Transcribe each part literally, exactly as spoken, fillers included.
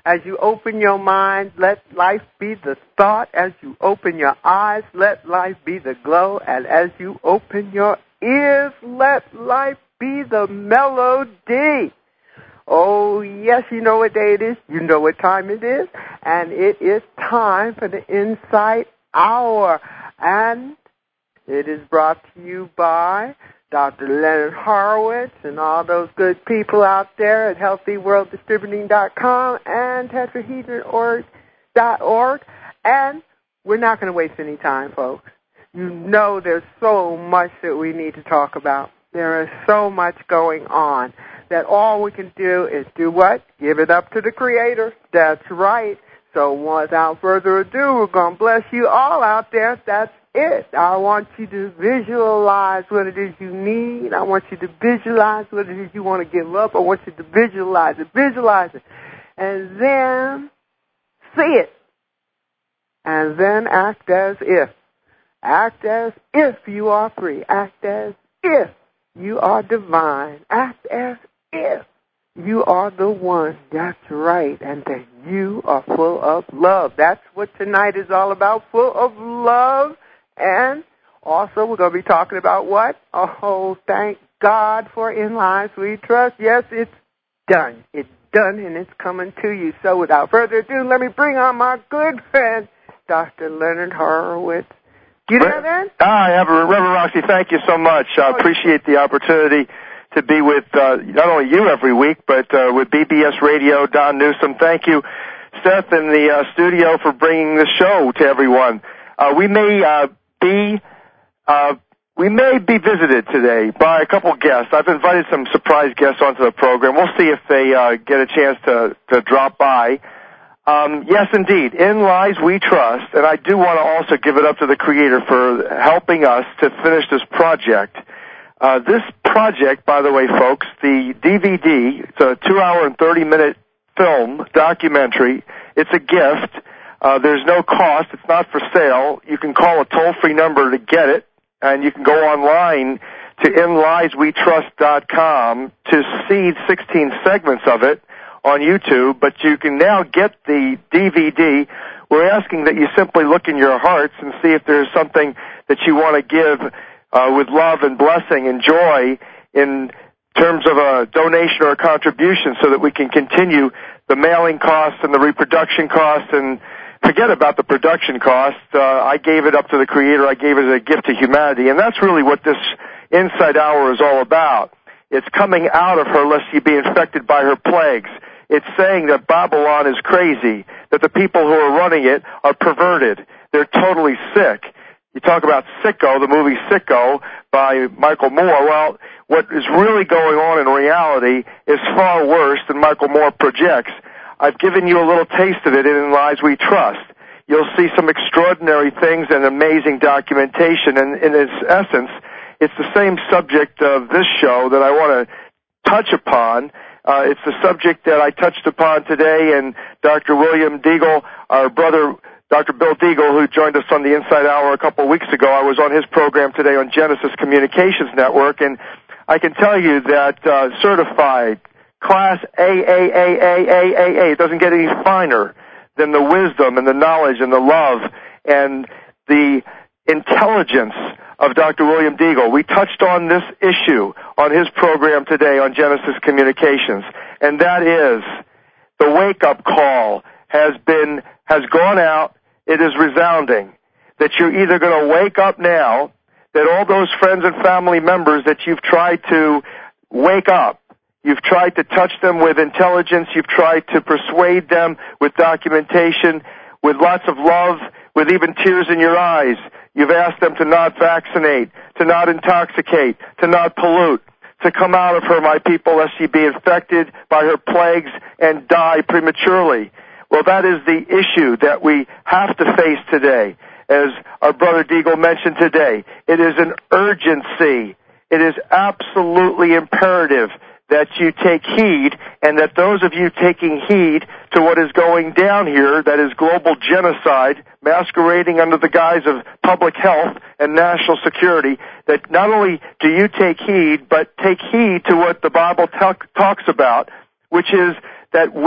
As you open your mind, let life be the thought. As you open your eyes, let life be the glow. And as you open your ears, let life be the melody. Oh, yes, you know what day it is. You know what time it is. And it is time for the Insight Hour. And it is brought to you by Doctor Leonard Horowitz and all those good people out there at healthy world distributing dot com and tetrahedron dot org. And we're not going to waste any time, folks. You know there's so much that we need to talk about. There is so much going on that all we can do is do what? Give it up to the Creator. That's right. So without further ado, we're going to bless you all out there. That's it. I want you to visualize what it is you need. I want you to visualize what it is you want to give up. I want you to visualize it. Visualize it. And then see it. And then act as if. Act as if you are free. Act as if you are divine. Act as if you are the one. That's right. And that you are full of love. That's what tonight is all about. Full of love. And also we're going to be talking about what? Oh, thank God for In Lives We Trust. Yes, it's done. It's done and it's coming to you. So without further ado, let me bring on my good friend, Doctor Leonard Horowitz. You there, then? Hi, Reverend Roxy. Thank you so much. I uh, appreciate the opportunity to be with uh, not only you every week, but uh, with B B S Radio, Don Newsom. Thank you, Seth, in the uh, studio for bringing the show to everyone. Uh, we may uh, be uh, we may be visited today by a couple guests. I've invited some surprise guests onto the program. We'll see if they uh, get a chance to, to drop by. Um, yes, indeed. In Lies We Trust, and I do want to also give it up to the Creator for helping us to finish this project. Uh, this project, by the way, folks, the D V D, it's a two-hour and thirty-minute film documentary. It's a gift. Uh, there's no cost. It's not for sale. You can call a toll-free number to get it, and you can go online to in lies we trust dot com to see sixteen segments of it on YouTube, but you can now get the D V D. We're asking that you simply look in your hearts and see if there's something that you want to give uh, with love and blessing and joy in terms of a donation or a contribution so that we can continue the mailing costs and the reproduction costs, and forget about the production costs. Uh, I gave it up to the Creator. I gave it as a gift to humanity, and that's really what this Insight Hour is all about. It's coming out of her lest she be infected by her plagues. It's saying that Babylon is crazy, that the people who are running it are perverted. They're totally sick. You talk about Sicko, the movie Sicko by Michael Moore. Well, what is really going on in reality is far worse than Michael Moore projects. I've given you a little taste of it in Lies We Trust. You'll see some extraordinary things and amazing documentation, and in its essence, it's the same subject of this show that I want to touch upon. Uh, it's the subject that I touched upon today, and Doctor William Deagle, our brother, Doctor Bill Deagle, who joined us on the Insight Hour a couple of weeks ago, I was on his program today on Genesis Communications Network, and I can tell you that uh, certified Class A, A, A, A, A, A, A, it doesn't get any finer than the wisdom and the knowledge and the love and the intelligence of Doctor William Deagle. We touched on this issue on his program today on Genesis Communications, and that is the wake-up call has been, has gone out. It is resounding that you're either going to wake up now, that all those friends and family members that you've tried to wake up, you've tried to touch them with intelligence, you've tried to persuade them with documentation, with lots of love, with even tears in your eyes. You've asked them to not vaccinate, to not intoxicate, to not pollute, to come out of her, my people, lest she be infected by her plagues and die prematurely. Well, that is the issue that we have to face today. As our brother Deagle mentioned today, it is an urgency. It is absolutely imperative that you take heed, and that those of you taking heed to what is going down here, that is global genocide, masquerading under the guise of public health and national security, that not only do you take heed, but take heed to what the Bible t- talks about, which is that with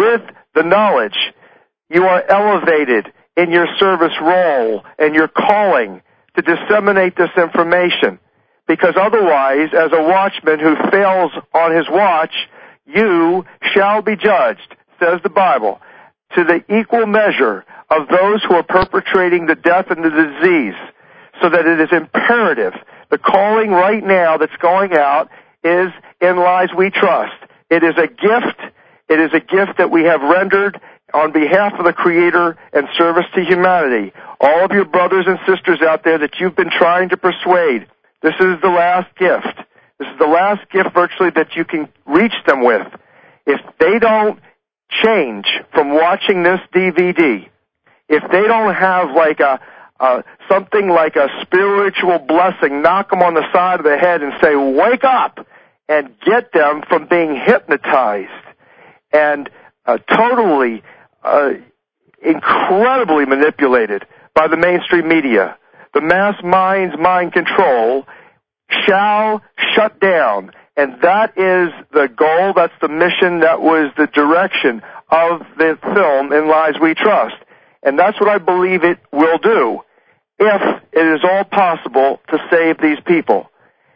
the knowledge. You are elevated in your service role and your calling to disseminate this information. Because otherwise, as a watchman who fails on his watch, you shall be judged, says the Bible, to the equal measure of those who are perpetrating the death and the disease, so that it is imperative. The calling right now that's going out is In Lies We Trust. It is a gift. It is a gift that we have rendered on behalf of the Creator and service to humanity. All of your brothers and sisters out there that you've been trying to persuade, this is the last gift. This is the last gift virtually that you can reach them with. If they don't change from watching this D V D, if they don't have like a, a something like a spiritual blessing, knock them on the side of the head and say, wake up, and get them from being hypnotized and uh, totally, uh, incredibly manipulated by the mainstream media, the mass mind's mind control shall shut down. And that is the goal, that's the mission, that was the direction of the film In Lies We Trust. And that's what I believe it will do, if it is all possible to save these people.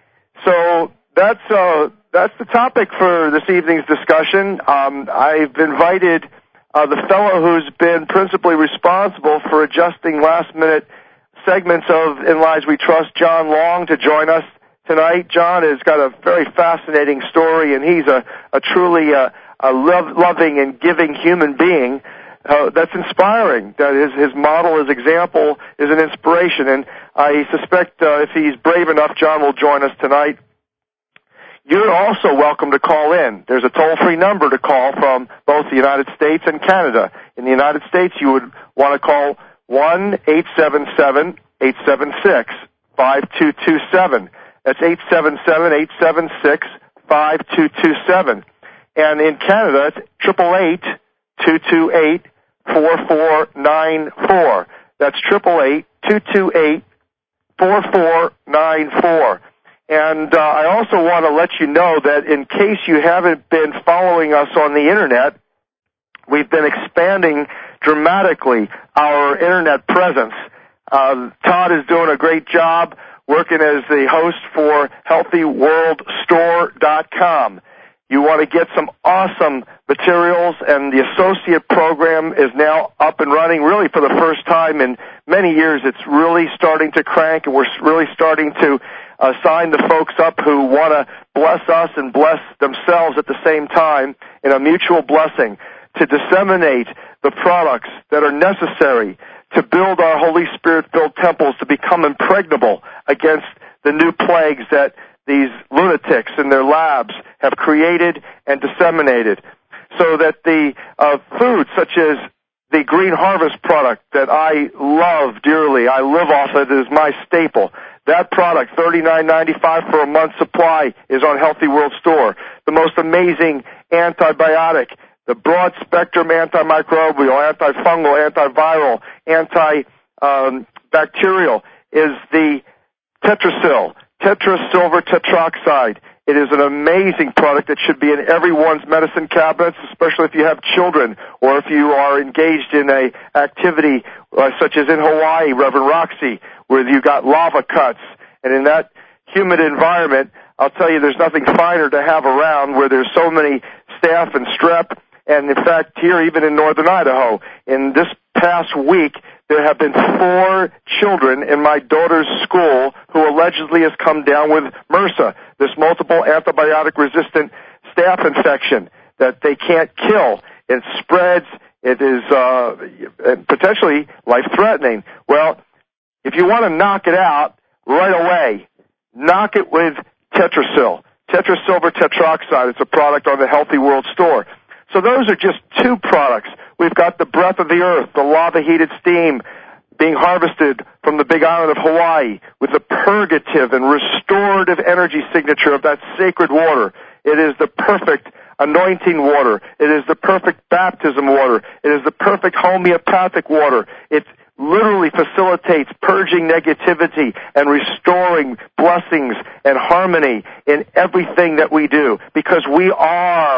So that's uh, that's the topic for this evening's discussion. Um, I've invited uh, the fellow who's been principally responsible for adjusting last-minute segments of In Lies We Trust, John Long, to join us tonight. John has got a very fascinating story, and he's a, a truly uh, a love, loving and giving human being uh, that's inspiring. That his, his model, his example is an inspiration, and I suspect uh, if he's brave enough, John will join us tonight. You're also welcome to call in. There's a toll-free number to call from both the United States and Canada. In the United States, you would want to call one eight seven seven, eight seven six, five two two seven. That's eight seven seven, eight seven six, five two two seven. And in Canada, it's eight eight eight, two two eight, four four nine four. That's eight eight eight, two two eight, four four nine four. And uh, I also want to let you know that in case you haven't been following us on the Internet, we've been expanding dramatically our Internet presence. Uh, Todd is doing a great job working as the host for healthy world store dot com. You want to get some awesome materials, and the associate program is now up and running really for the first time in many years. It's really starting to crank, and we're really starting to uh, sign the folks up who want to bless us and bless themselves at the same time in a mutual blessing to disseminate the products that are necessary to build our Holy Spirit-filled temples to become impregnable against the new plagues that these lunatics in their labs have created and disseminated, so that the uh, foods such as the Green Harvest product that I love dearly, I live off it as my staple. That product, thirty-nine ninety-five for a month's supply, is on Healthy World Store. The most amazing antibiotic, the broad-spectrum antimicrobial, antifungal, antiviral, antibacterial, is the Tetrasil, Tetrasilver tetroxide. It is an amazing product that should be in everyone's medicine cabinets, especially if you have children or if you are engaged in a activity uh, such as in Hawaii, Reverend Roxy, where you got lava cuts. And in that humid environment, I'll tell you, there's nothing finer to have around, where there's so many staph and strep. And in fact, here, even in northern Idaho, in this past week, there have been four children in my daughter's school who allegedly has come down with MRSA, this multiple antibiotic-resistant staph infection that they can't kill. It spreads. It is uh, potentially life-threatening. Well, if you want to knock it out right away, knock it with Tetrasil, Tetrasilver tetroxide. It's a product on the Healthy World Store. So those are just two products. We've got the breath of the earth, the lava-heated steam being harvested from the Big Island of Hawaii with the purgative and restorative energy signature of that sacred water. It is the perfect anointing water. It is the perfect baptism water. It is the perfect homeopathic water. It literally facilitates purging negativity and restoring blessings and harmony in everything that we do, because we are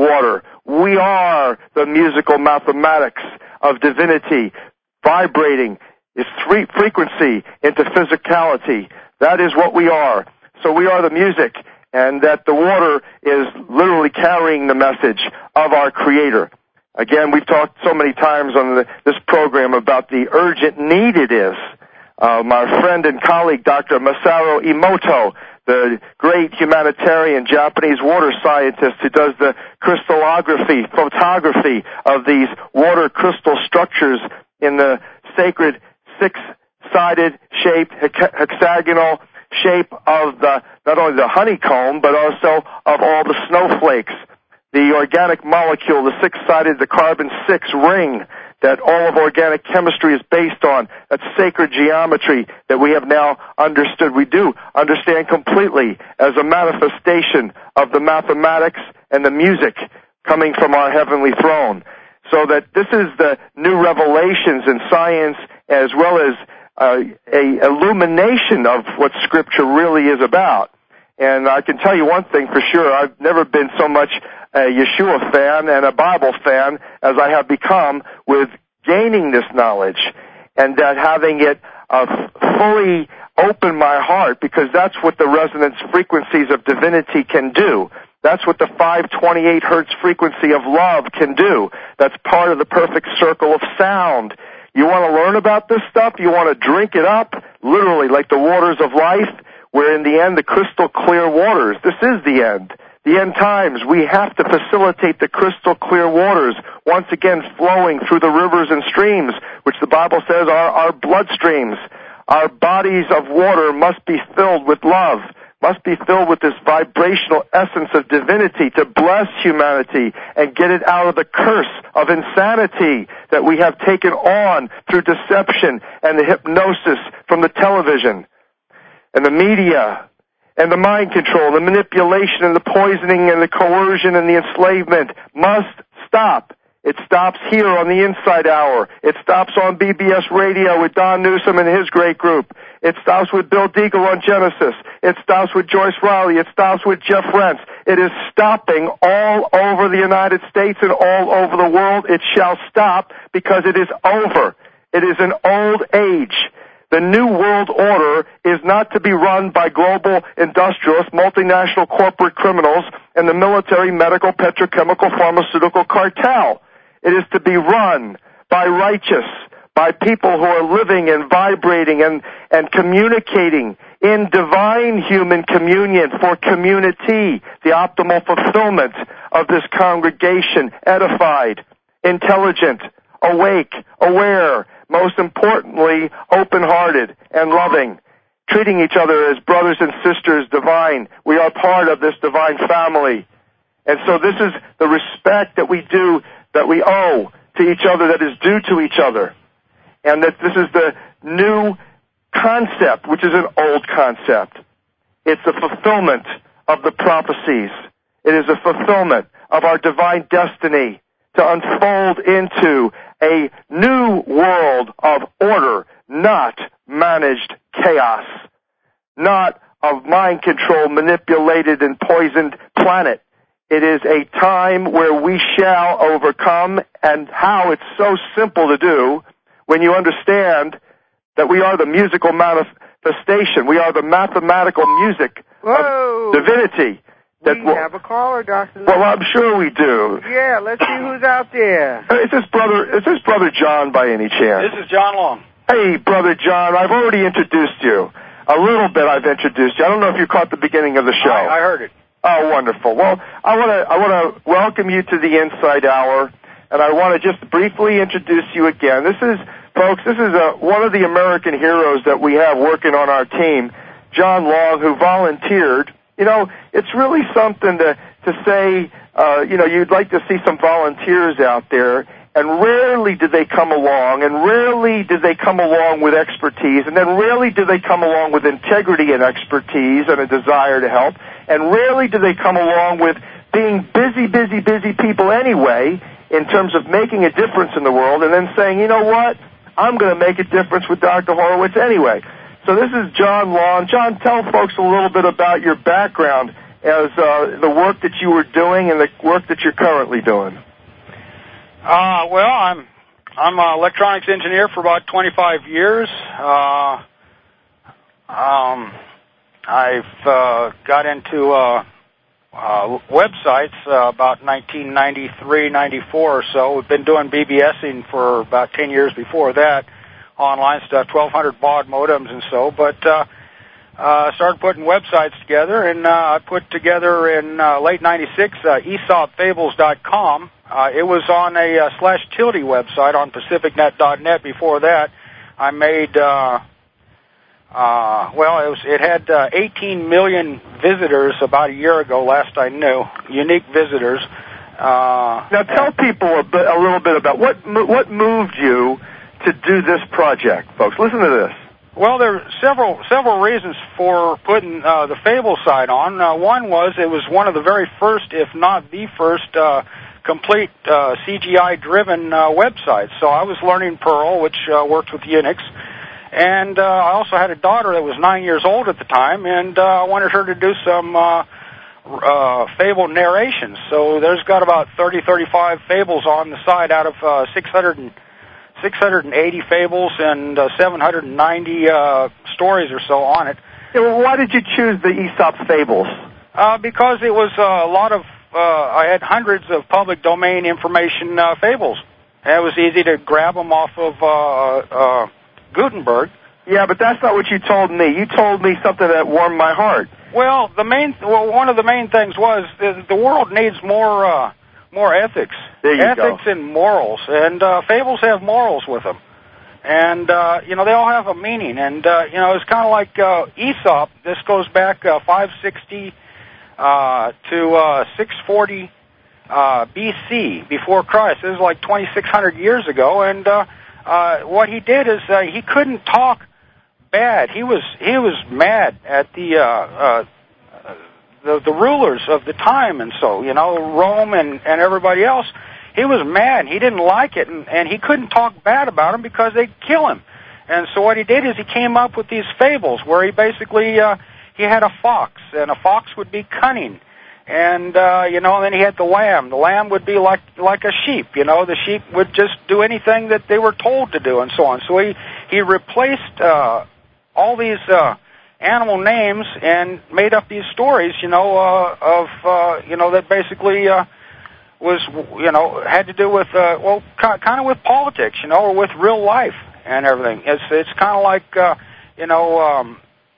water. We are the musical mathematics of divinity, vibrating its three frequency into physicality. That is what we are. So we are the music, and that the water is literally carrying the message of our Creator. Again, we've talked so many times on the, this program about the urgent need it is. Uh, my friend and colleague, Doctor Masaru Emoto, the great humanitarian Japanese water scientist who does the crystallography, photography of these water crystal structures in the sacred six-sided shaped hexagonal shape of the, not only the honeycomb, but also of all the snowflakes. The organic molecule, the six-sided, the carbon six ring that all of organic chemistry is based on, that sacred geometry that we have now understood. We do understand completely as a manifestation of the mathematics and the music coming from our heavenly throne. So that this is the new revelations in science as well as uh, a illumination of what Scripture really is about. And I can tell you one thing for sure, I've never been so much a Yeshua fan and a Bible fan as I have become with gaining this knowledge, and that having it uh, fully open my heart, because that's what the resonance frequencies of divinity can do. That's what the five twenty-eight hertz frequency of love can do. That's part of the perfect circle of sound. You want to learn about this stuff? You want to drink it up, literally like the waters of life, where in the end the crystal clear waters. This is the end. The end times. We have to facilitate the crystal clear waters, once again flowing through the rivers and streams, which the Bible says are our bloodstreams. Our bodies of water must be filled with love, must be filled with this vibrational essence of divinity to bless humanity and get it out of the curse of insanity that we have taken on through deception and the hypnosis from the television and the media and the mind control, the manipulation and the poisoning and the coercion and the enslavement must stop. It stops here on the Inside Hour. It stops on B B S Radio with Don Newsom and his great group. It stops with Bill Deagle on Genesis. It stops with Joyce Riley. It stops with Jeff Rentz. It is stopping all over the United States and all over the world. It shall stop because it is over. It is an old age. The New World Order is not to be run by global industrialists, multinational corporate criminals, and the military, medical, petrochemical, pharmaceutical cartel. It is to be run by righteous, by people who are living and vibrating and, and communicating in divine human communion for community, the optimal fulfillment of this congregation, edified, intelligent, awake, aware, most importantly, open-hearted and loving, treating each other as brothers and sisters divine. We are part of this divine family. And so this is the respect that we do, that we owe to each other, that is due to each other. And that this is the new concept, which is an old concept. It's a fulfillment of the prophecies. It is a fulfillment of our divine destiny to unfold into a new world of order, not managed chaos, not of mind control, manipulated and poisoned planet. It is a time where we shall overcome, and how it's so simple to do when you understand that we are the musical manifestation. We are the mathematical music Whoa. of divinity. That we will, have a caller, Doctor Well, I'm sure we do. Yeah, let's see who's out there. Is this brother, is this Brother John by any chance? This is John Long. Hey, Brother John, I've already introduced you. A little bit I've introduced you. I don't know if you caught the beginning of the show. I, I heard it. Oh, wonderful. Well, I want to I want to welcome you to the Inside Hour, and I want to just briefly introduce you again. This is, folks, this is a, one of the American heroes that we have working on our team, John Long, who volunteered. You know, it's really something to, to say, uh, you know, you'd like to see some volunteers out there, and rarely do they come along, and rarely do they come along with expertise, and then rarely do they come along with integrity and expertise and a desire to help, and rarely do they come along with being busy, busy, busy people anyway in terms of making a difference in the world, and then saying, you know what, I'm going to make a difference with Doctor Horowitz anyway. So this is John Long. John, tell folks a little bit about your background as uh, the work that you were doing and the work that you're currently doing? Uh, well, I'm I'm an electronics engineer for about twenty-five years. Uh, um, I've uh, got into uh, uh, websites uh, about nineteen ninety-three, ninety-four or so. We've been doing BBSing for about ten years before that, online stuff, twelve hundred baud modems and so. But uh, uh, started putting websites together, and uh, I put together in uh, late ninety-six uh, Aesop Fables dot com. Uh, it was on a uh, slash tilde website on Pacific Net dot net before that. I made, uh, uh, well, it was, it had uh, eighteen million visitors about a year ago, last I knew, unique visitors. Uh, now tell people a, bit, a little bit about what what moved you to do this project, folks. Listen to this. Well, there are several several reasons for putting uh, the Fable site on. Uh, one was it was one of the very first, if not the first, uh, complete uh, C G I-driven uh, websites. So I was learning Perl, which uh, worked with Unix, and uh, I also had a daughter that was nine years old at the time, and uh, I wanted her to do some uh, uh, Fable narrations. So there's got about thirty, thirty-five fables on the site out of uh, six hundred eighty fables and uh, seven hundred ninety uh, stories or so on it. Yeah, well, why did you choose the Aesop Fables? Uh, because it was uh, a lot of Uh, I had hundreds of public domain information uh, fables. And it was easy to grab them off of uh, uh, Gutenberg. Yeah, but that's not what you told me. You told me something that warmed my heart. Well, the main, well, one of the main things was the, the world needs more, uh, more ethics. There you ethics go. and morals, and uh, fables have morals with them. And uh, you know, they all have a meaning. And uh, you know, it's kind of like uh, Aesop. This goes back uh, five sixty. Uh, to uh, six forty uh, B C, before Christ. This is like twenty-six hundred years ago, and uh, uh, what he did is uh, he couldn't talk bad. He was he was mad at the uh, uh, the, the rulers of the time, and so you know Rome and, and everybody else. He was mad. He didn't like it, and, and he couldn't talk bad about them because they'd kill him. And so what he did is he came up with these fables where he basically uh, he had a fox, and a fox would be cunning, and uh, you know, and then he had the lamb. The lamb would be like like a sheep. You know, the sheep would just do anything that they were told to do, and so on. So he he replaced uh, all these uh, animal names and made up these stories. You know, uh, of uh, you know that basically uh, was you know had to do with uh, well, kind of with politics, you know, or with real life and everything. It's it's kind of like uh, you know. Um,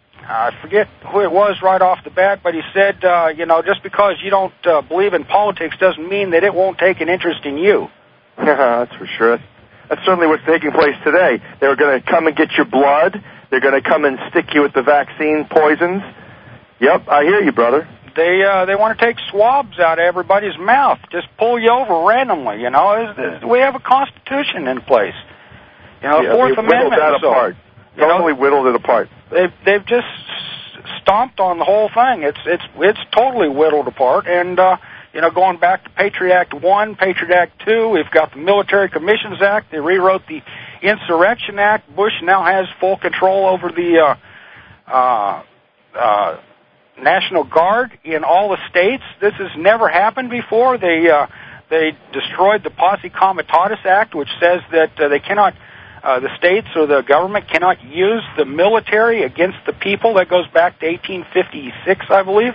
I forget who it was right off the bat, but he said, uh, you know, just because you don't uh, believe in politics doesn't mean that it won't take an interest in you. Yeah, that's for sure. That's certainly what's taking place today. They're going to come and get your blood. They're going to come and stick you with the vaccine poisons. Yep, I hear you, brother. They uh, they want to take swabs out of everybody's mouth, just pull you over randomly. You know, we have a constitution in place. You know, yeah, Fourth Amendment. That so, apart. Totally know, whittled it apart. They've they've just stomped on the whole thing. It's it's it's totally whittled apart. And uh, you know, going back to Patriot Act One, Patriot Act Two, we've got the Military Commissions Act. They rewrote the Insurrection Act. Bush now has full control over the uh, uh, uh, National Guard in all the states. This has never happened before. They uh, they destroyed the Posse Comitatus Act, which says that uh, they cannot. Uh, the states or the government cannot use the military against the people. That goes back to eighteen fifty-six, I believe.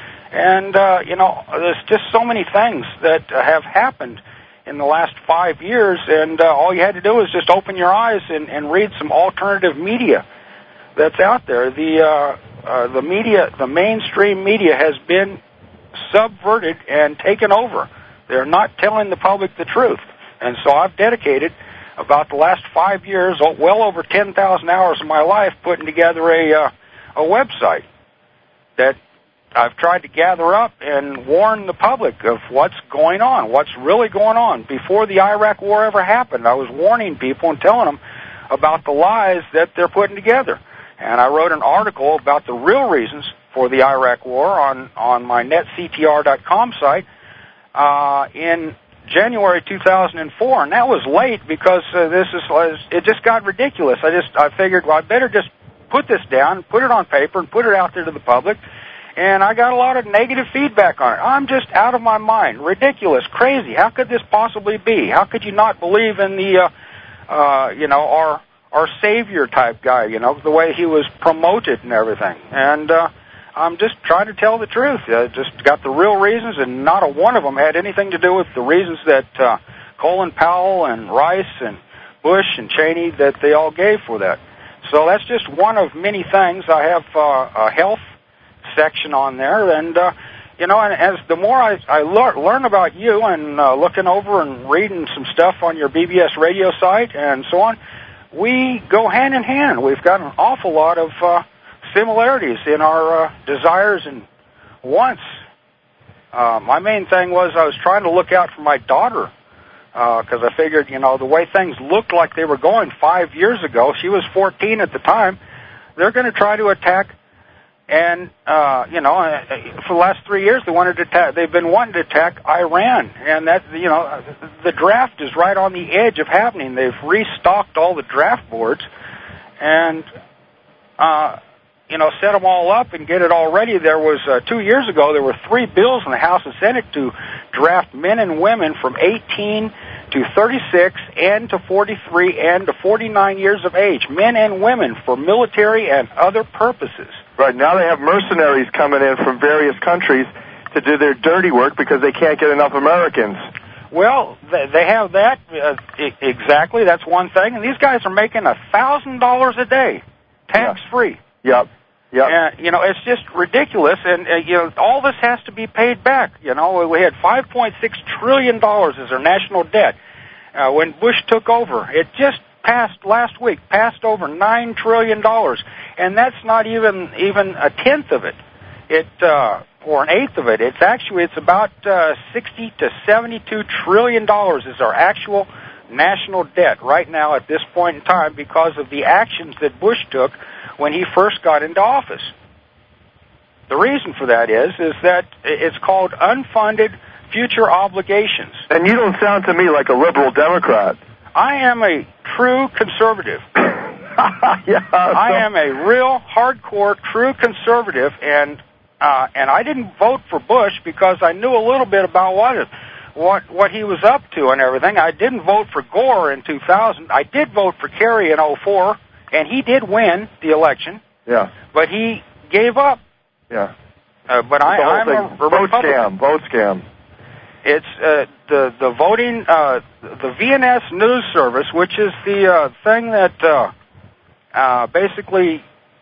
And, uh, you know, there's just so many things that uh, have happened in the last five years, and uh, all you had to do was just open your eyes and, and read some alternative media that's out there. The, uh, uh, the media, the mainstream media has been subverted and taken over. They're not telling the public the truth. And so I've dedicated about the last five years, well over ten thousand hours of my life putting together a uh, a website that I've tried to gather up and warn the public of what's going on, what's really going on. Before the Iraq War ever happened, I was warning people and telling them about the lies that they're putting together. And I wrote an article about the real reasons for the Iraq War on, on my net C T R dot com site uh, in January two thousand four, and that was late because uh, this is it just got ridiculous. I just I figured, well, I better just put this down, put it on paper, and put it out there to the public, And I got a lot of negative feedback on it. I'm just out of my mind. Ridiculous. Crazy. How could this possibly be? How could you not believe in the, uh, uh, you know, our, our savior type guy, you know, the way he was promoted and everything. And, uh, I'm just trying to tell the truth. I just got the real reasons, and not a one of them had anything to do with the reasons that, uh, Colin Powell and Rice and Bush and Cheney, that they all gave for that. So that's just one of many things. I have, uh, a health section on there, and uh, you know, and as the more I, I lear, learn about you and uh, looking over and reading some stuff on your B B S radio site and so on, we go hand in hand. We've got an awful lot of uh, similarities in our uh, desires and wants. Uh, my main thing was I was trying to look out for my daughter because uh, I figured, you know, the way things looked like they were going five years ago, she was fourteen at the time, they're going to try to attack. And, uh, you know, for the last three years, they wanted to attack, they've been wanting to attack Iran. And that, you know, the draft is right on the edge of happening. They've restocked all the draft boards and, uh, you know, set them all up and get it all ready. There was, uh, two years ago, there were three bills in the House and Senate to draft men and women from eighteen to thirty-six and to forty-three and to forty-nine years of age, men and women, for military and other purposes. Right, now they have mercenaries coming in from various countries to do their dirty work because they can't get enough Americans. Well, they have that, uh, exactly, that's one thing, and these guys are making a thousand dollars a day, tax-free. Yep, yep. And, you know, it's just ridiculous, and, uh, you know, all this has to be paid back. You know, we had five point six trillion dollars as our national debt uh, when Bush took over. It just passed last week, passed over nine trillion dollars, and that's not even even a tenth of it, it uh, or an eighth of it. It's actually it's about uh, sixty to seventy-two trillion dollars is our actual national debt right now at this point in time because of the actions that Bush took when he first got into office. The reason for that is is that it's called unfunded future obligations. And you don't sound to me like a liberal Democrat. I am a true conservative. yeah, so. I am a real hardcore true conservative, and uh, and I didn't vote for Bush because I knew a little bit about what it, what what he was up to and everything. I didn't vote for Gore in two thousand. I did vote for Kerry in oh four, and he did win the election. Yeah. But he gave up. Yeah. Uh, but I, I'm a, a vote Republican. scam. Vote scam. It's uh, the the voting uh, the V N S News Service, which is the uh, thing that uh, uh, basically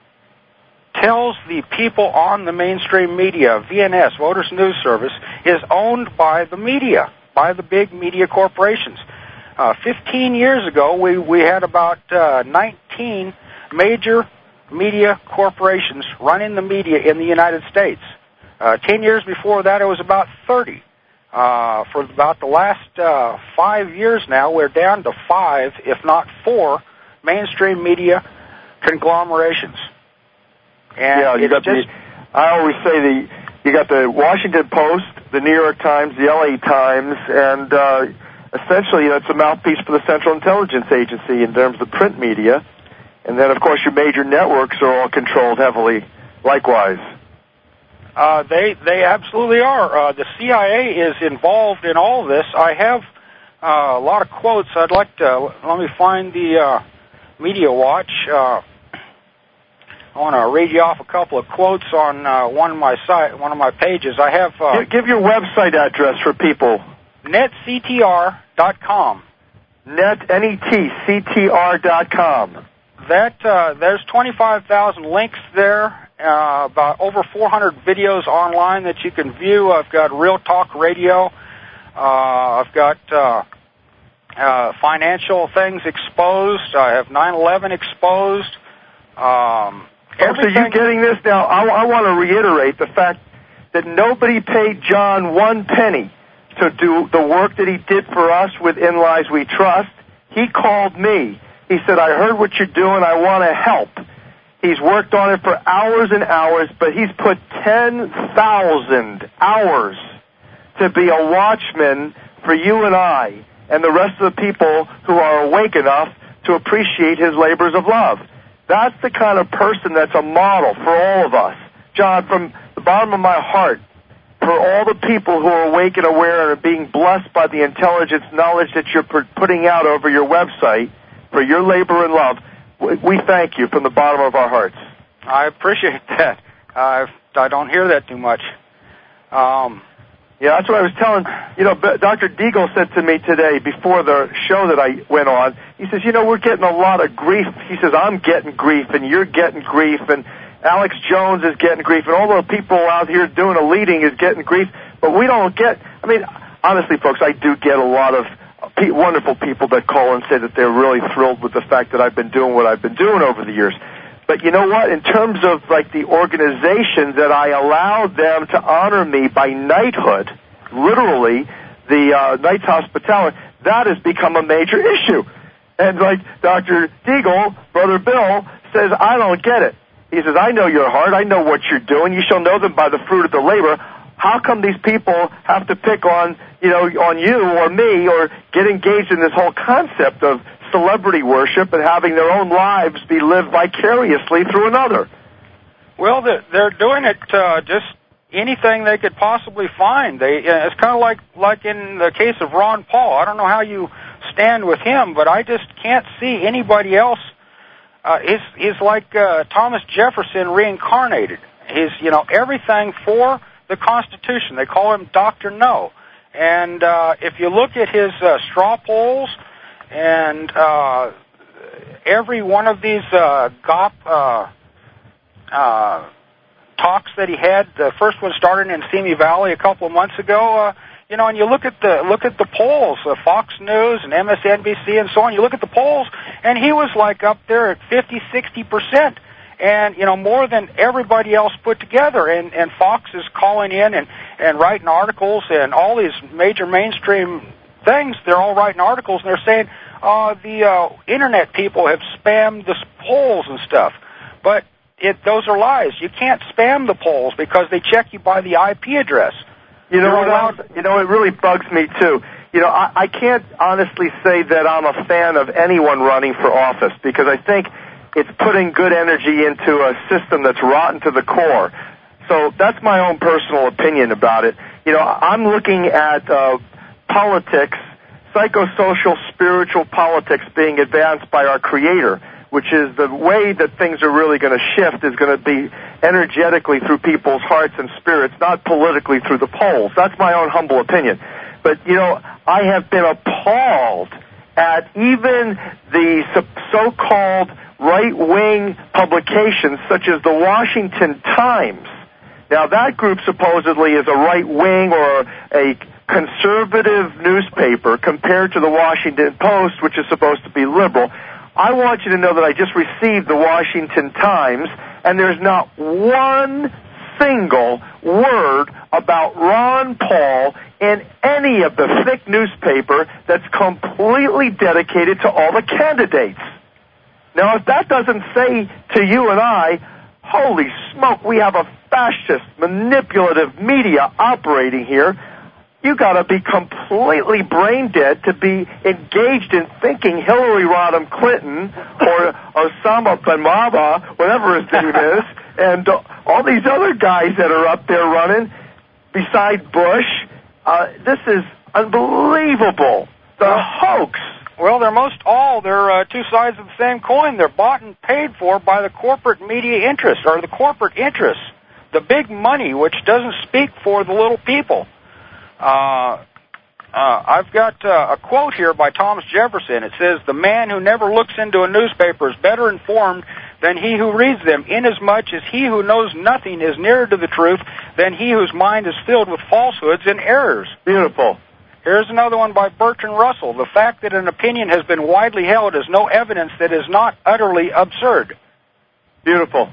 tells the people on the mainstream media. V N S, Voters News Service, is owned by the media, by the big media corporations. Uh, Fifteen years ago, we we had about uh, nineteen major media corporations running the media in the United States. Uh, ten years before that, it was about thirty. Uh, for about the last uh, five years now, we're down to five, if not four, mainstream media conglomerations. And yeah, you got just, the, I always say the you got the Washington Post, the New York Times, the L A Times, and uh, essentially, you know, it's a mouthpiece for the Central Intelligence Agency in terms of print media. And then, of course, your major networks are all controlled heavily likewise. Uh, they they absolutely are. Uh, the C I A is involved in all of this. I have uh, a lot of quotes. I'd like to, let me find the uh, Media Watch. Uh, I want to read you off a couple of quotes on uh, one of my site, one of my pages. I have... Uh, give, give your website address for people. net c t r dot com. Net, N E T, C T R dot com. That, uh, there's twenty-five thousand links there. Uh, about over four hundred videos online that you can view. I've got Real Talk Radio. Uh, I've got uh, uh, financial things exposed. I have nine eleven exposed. Um, oh, so you're getting this now. I, I want to reiterate the fact that nobody paid John one penny to do the work that he did for us with In Lies We Trust. He called me. He said, I heard what you're doing. I want to help. He's worked on it for hours and hours, but he's put ten thousand hours to be a watchman for you and I and the rest of the people who are awake enough to appreciate his labors of love. That's the kind of person that's a model for all of us. John, from the bottom of my heart for all the people who are awake and aware and are being blessed by the intelligence, knowledge that you're putting out over your website for your labor and love. We thank you from the bottom of our hearts. I appreciate that. Uh, I don't hear that too much. Um, yeah, that's what I was telling. You know, Doctor Deagle said to me today before the show that I went on, he says, you know, we're getting a lot of grief. He says, I'm getting grief, and you're getting grief, and Alex Jones is getting grief, and all the people out here doing a leading is getting grief, but we don't get, I mean, honestly, folks, I do get a lot of wonderful people that call and say that they're really thrilled with the fact that I've been doing what I've been doing over the years. But you know what? In terms of, like, the organizations that I allowed them to honor me by knighthood, literally, the uh, Knights Hospitality, that has become a major issue. And like Doctor Deagle, Brother Bill, says, I don't get it. He says, I know your heart. I know what you're doing. You shall know them by the fruit of the labor. How come these people have to pick on, you know, on you or me or get engaged in this whole concept of celebrity worship and having their own lives be lived vicariously through another? Well, they're doing it uh, just anything they could possibly find. They uh, it's kind of like like in the case of Ron Paul. I don't know how you stand with him, but I just can't see anybody else. Uh, he's, he's like uh, Thomas Jefferson reincarnated. He's, you know, everything for the Constitution. They call him Doctor No. And uh, if you look at his uh, straw polls and uh, every one of these uh, G O P uh, uh, talks that he had, the first one started in Simi Valley a couple of months ago, uh, you know, and you look at the look at the polls, uh, Fox News and M S N B C and so on. You look at the polls, and he was like up there at fifty, sixty percent, and you know, more than everybody else put together. And and Fox is calling in and and writing articles, and all these major mainstream things. They're all writing articles, and they're saying uh, the uh, internet people have spammed the polls and stuff, but it those are lies. You can't spam the polls because they check you by the I P address. You know, what else, you know, it really bugs me, too. You know, I, I can't honestly say that I'm a fan of anyone running for office because I think it's putting good energy into a system that's rotten to the core. So that's my own personal opinion about it. You know, I'm looking at uh, politics, psychosocial, spiritual politics being advanced by our Creator, which is the way that things are really going to shift is going to be energetically through people's hearts and spirits, not politically through the polls. That's my own humble opinion. But, you know, I have been appalled at even the so-called right-wing publications such as the Washington Times. Now, that group supposedly is a right-wing or a conservative newspaper compared to the Washington Post, which is supposed to be liberal. I want you to know that I just received the Washington Times, and there's not one single word about Ron Paul in any of the thick newspaper that's completely dedicated to all the candidates. Now, if that doesn't say to you and I, holy smoke, we have a fascist, manipulative media operating here, you got to be completely brain dead to be engaged in thinking Hillary Rodham Clinton or Osama bin Laden, whatever his name is, and uh, all these other guys that are up there running beside Bush. Uh, this is unbelievable. The well, hoax. Well, they're most all. They're uh, two sides of the same coin. They're bought and paid for by the corporate media interest, or the corporate interests, the big money, which doesn't speak for the little people. Uh, uh, I've got uh, a quote here by Thomas Jefferson. It says, "The man who never looks into a newspaper is better informed than he who reads them, inasmuch as he who knows nothing is nearer to the truth than he whose mind is filled with falsehoods and errors." Beautiful. Here's another one by Bertrand Russell. "The fact that an opinion has been widely held is no evidence that it is not utterly absurd." Beautiful.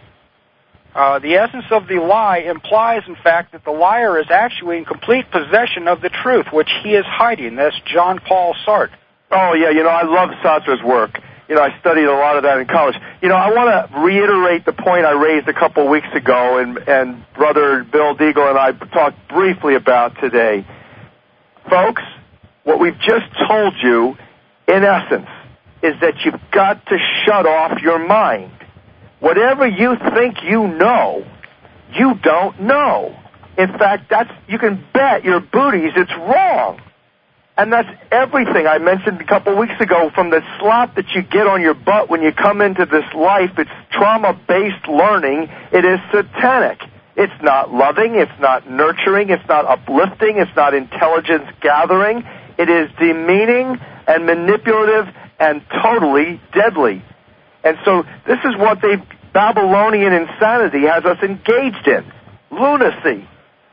Uh, the essence of the lie implies, in fact, that the liar is actually in complete possession of the truth, which he is hiding. That's John Paul Sartre. Oh, yeah, you know, I love Sartre's work. You know, I studied a lot of that in college. You know, I want to reiterate the point I raised a couple of weeks ago, and, and Brother Bill Deagle and I talked briefly about today. Folks, what we've just told you, in essence, is that you've got to shut off your mind. Whatever you think you know, You don't know. In fact, that's, you can bet your booties it's wrong. And that's everything I mentioned a couple weeks ago, from the slap that you get on your butt when you come into this life. It's trauma-based learning. It is satanic. It's not loving. It's not nurturing. It's not uplifting. It's not intelligence gathering. It is demeaning and manipulative and totally deadly. And so this is what the Babylonian insanity has us engaged in. Lunacy.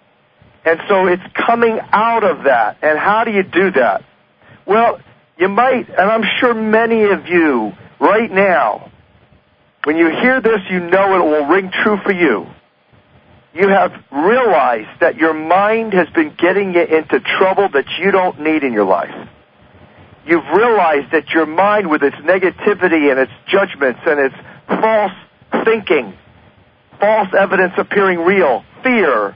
And so it's coming out of that. And how do you do that? Well, you might, and I'm sure many of you right now, when you hear this, you know it will ring true for you. You have realized that your mind has been getting you into trouble that you don't need in your life. You've realized that your mind, with its negativity and its judgments and its false thinking, false evidence appearing real, fear,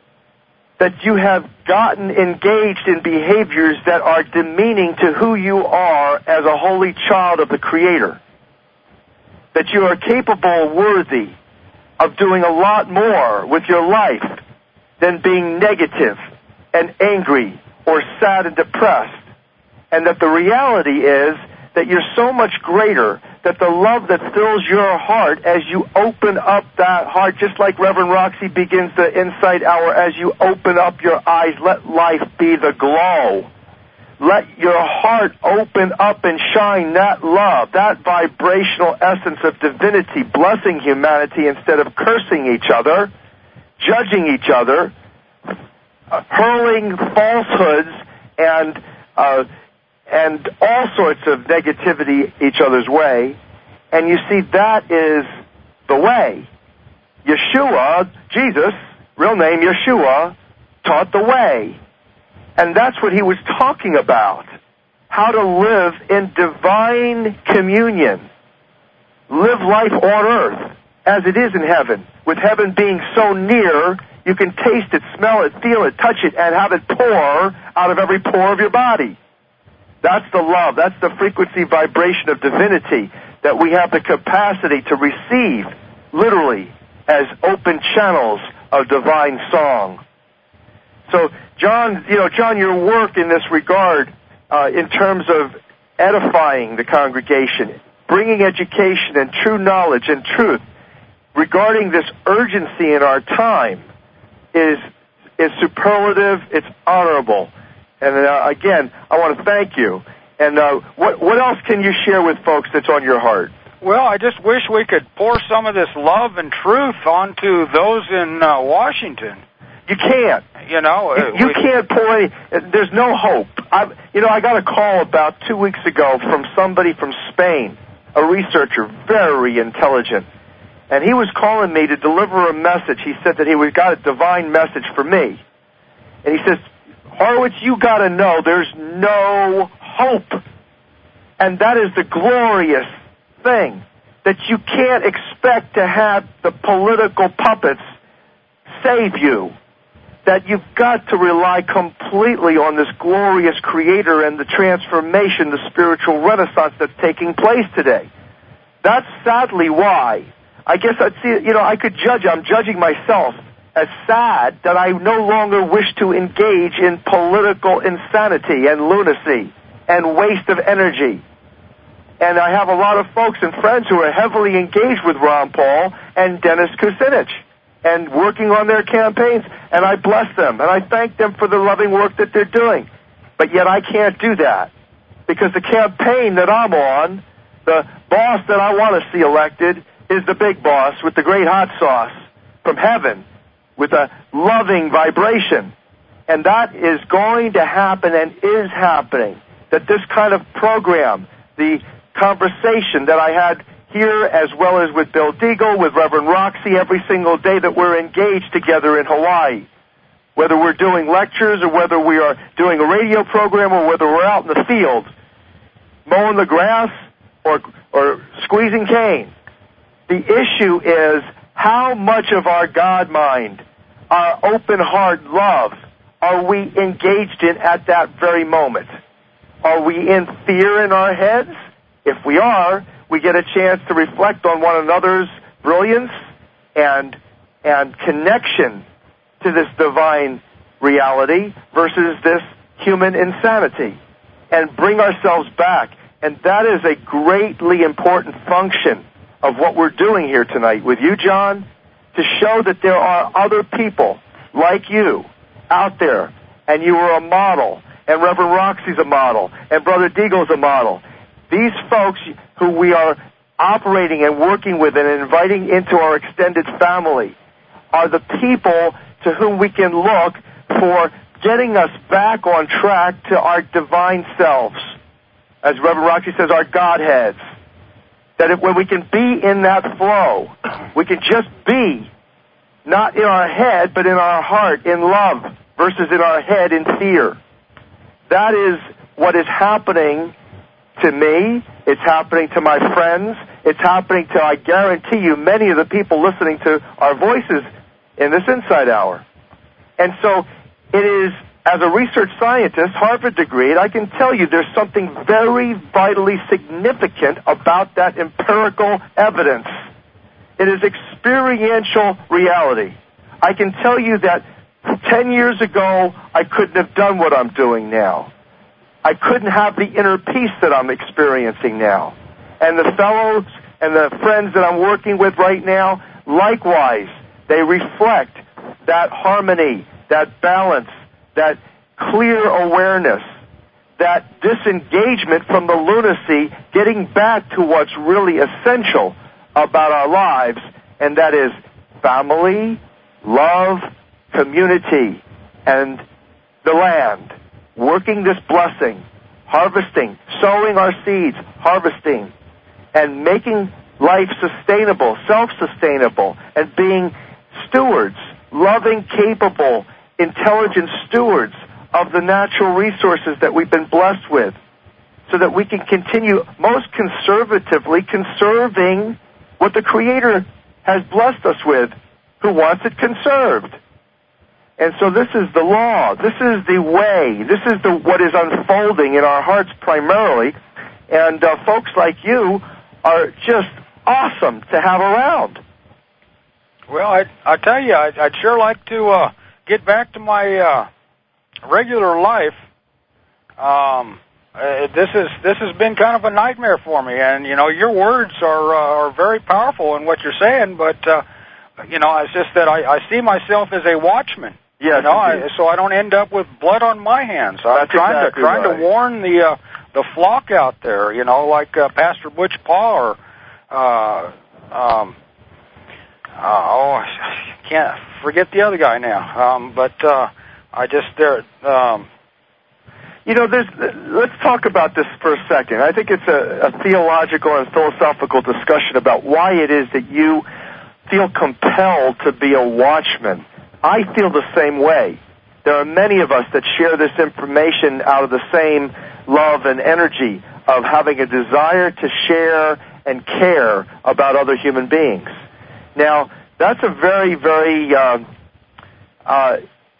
that you have gotten engaged in behaviors that are demeaning to who you are as a holy child of the Creator. That you are capable, worthy of doing a lot more with your life than being negative and angry or sad and depressed. And that the reality is that you're so much greater, that the love that fills your heart as you open up that heart, just like Reverend Roxy begins the Insight Hour, as you open up your eyes, let life be the glow. Let your heart open up and shine that love, that vibrational essence of divinity, blessing humanity instead of cursing each other, judging each other, uh, hurling falsehoods and uh, and all sorts of negativity each other's way. And you see, that is the way. Yeshua, Jesus, real name Yeshua, taught the way. And that's what he was talking about. How to live in divine communion. Live life on earth as it is in heaven. With heaven being so near, you can taste it, smell it, feel it, touch it, and have it pour out of every pore of your body. That's the love. That's the frequency vibration of divinity that we have the capacity to receive, literally, as open channels of divine song. So, John, you know, John, your work in this regard, uh, in terms of edifying the congregation, bringing education and true knowledge and truth regarding this urgency in our time, is is superlative. It's honorable. And uh, again, I want to thank you. And uh, what what else can you share with folks that's on your heart? Well, I just wish we could pour some of this love and truth onto those in uh, Washington. You can't. You know, you, you we, can't pour any. There's no hope. I, you know, I got a call about two weeks ago from somebody from Spain, a researcher, very intelligent, and he was calling me to deliver a message. He said that he was got a divine message for me, and he says, Horowitz, you got to know there's no hope. And that is the glorious thing, that you can't expect to have the political puppets save you, that you've got to rely completely on this glorious Creator and the transformation, the spiritual renaissance that's taking place today. That's sadly why. I guess I'd see, you know, I could judge, I'm judging myself as sad that I no longer wish to engage in political insanity and lunacy and waste of energy. And I have a lot of folks and friends who are heavily engaged with Ron Paul and Dennis Kucinich and working on their campaigns, and I bless them, and I thank them for the loving work that they're doing. But yet I can't do that, because the campaign that I'm on, the boss that I want to see elected, is the big boss with the great hot sauce from heaven, with a loving vibration. And that is going to happen and is happening. That this kind of program, the conversation that I had here as well as with Bill Deagle, with Reverend Roxy, every single day that we're engaged together in Hawaii, whether we're doing lectures or whether we are doing a radio program or whether we're out in the field mowing the grass or, or squeezing cane. The issue is how much of our God mind, our open heart love, are we engaged in at that very moment? Are we in fear in our heads? If we are, we get a chance to reflect on one another's brilliance and and connection to this divine reality versus this human insanity, and bring ourselves back. And that is a greatly important function of what we're doing here tonight with you, John, to show that there are other people like you out there, and you are a model, and Reverend Roxy's a model, and Brother Deagle's a model. These folks who we are operating and working with and inviting into our extended family are the people to whom we can look for getting us back on track to our divine selves. As Reverend Roxy says, our Godheads. That if, when we can be in that flow, we can just be, not in our head, but in our heart, in love, versus in our head in fear. That is what is happening to me. It's happening to my friends. It's happening to, I guarantee you, many of the people listening to our voices in this Insight Hour. And so it is, as a research scientist, Harvard degree, I can tell you there's something very vitally significant about that empirical evidence. It is experiential reality. I can tell you that ten years ago, I couldn't have done what I'm doing now. I couldn't have the inner peace that I'm experiencing now. And the fellows and the friends that I'm working with right now, likewise, they reflect that harmony, that balance, that clear awareness, that disengagement from the lunacy, getting back to what's really essential about our lives, and that is family, love, community, and the land. Working this blessing, harvesting, sowing our seeds, harvesting, and making life sustainable, self-sustainable, and being stewards, loving, capable, intelligent stewards of the natural resources that we've been blessed with, so that we can continue most conservatively conserving what the Creator has blessed us with, who wants it conserved. And so this is the law. This is the way. This is the what is unfolding in our hearts primarily. And uh, folks like you are just awesome to have around. Well, I I tell you, I'd, I'd sure like to uh, get back to my uh, regular life. Um, uh, this is this has been kind of a nightmare for me, and you know, your words are uh, are very powerful in what you're saying. But uh, you know, it's just that I, I see myself as a watchman. Yes, you know, I, so I don't end up with blood on my hands. I'm That's trying exactly to trying right. to warn the uh, the flock out there. You know, like uh, Pastor Butch Paul or uh, um, uh, oh, I can't forget the other guy now. Um, but uh, I just there. Um, you know, there's. Let's talk about this for a second. I think it's a, a theological and philosophical discussion about why it is that you feel compelled to be a watchman. I feel the same way. There are many of us that share this information out of the same love and energy of having a desire to share and care about other human beings. Now, that's a very, very, uh, uh,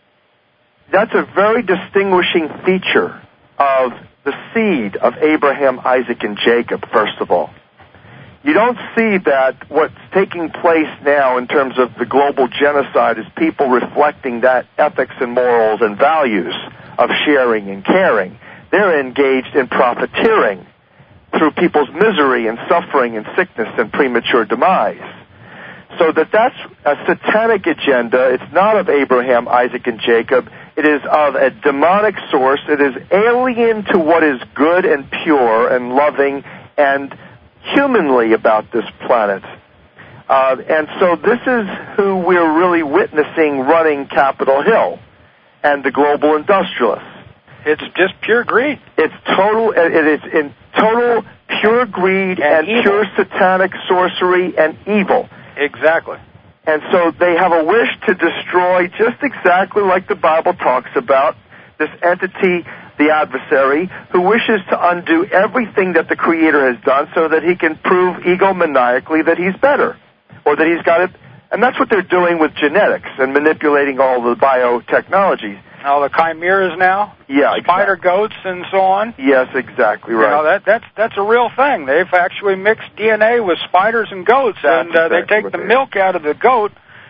that's a very distinguishing feature of the seed of Abraham, Isaac, and Jacob, first of all. You don't see that what's taking place now in terms of the global genocide is people reflecting that ethics and morals and values of sharing and caring. They're engaged in profiteering through people's misery and suffering and sickness and premature demise. So that that's a satanic agenda. It's not of Abraham, Isaac, and Jacob. It is of a demonic source. It is alien to what is good and pure and loving and humanly about this planet. Uh, and so this is who we're really witnessing running Capitol Hill and the global industrialists. it's just pure greed. It's total. It is in total pure greed and, and pure satanic sorcery and evil. Exactly. And so they have a wish to destroy, just exactly like the Bible talks about, this entity, the adversary, who wishes to undo everything that the Creator has done so that he can prove egomaniacally that he's better, or that he's got it. And that's what they're doing with genetics and manipulating all the biotechnologies. All the chimeras now? Yeah, Spider exactly. goats and so on? Yes, exactly right. You know, that, that's, that's a real thing. They've actually mixed D N A with spiders and goats, That's and uh, exactly they take what the they milk out of the goat,